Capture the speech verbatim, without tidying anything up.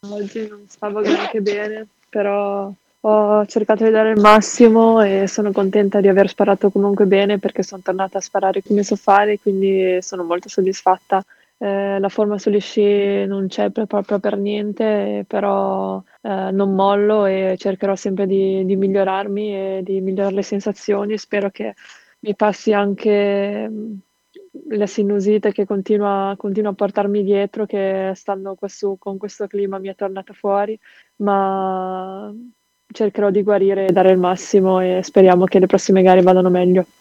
Oggi non stavo granché bene, però ho cercato di dare il massimo e sono contenta di aver sparato comunque bene perché son tornata a sparare come so fare, quindi sono molto soddisfatta. Ehm, la forma sugli sci non c'è p proprio per niente, però, ehm, non mollo e cercherò sempre di di migliorarmi e di migliorar le sensazioni. Spero che mi passi anche, mhmm, la sinusite che continua continua a portarmi dietro, che stando questo con questo clima mi è tornata fuori, ma cercherò di guarire e dare il massimo e speriamo che le prossime gare vadano meglio.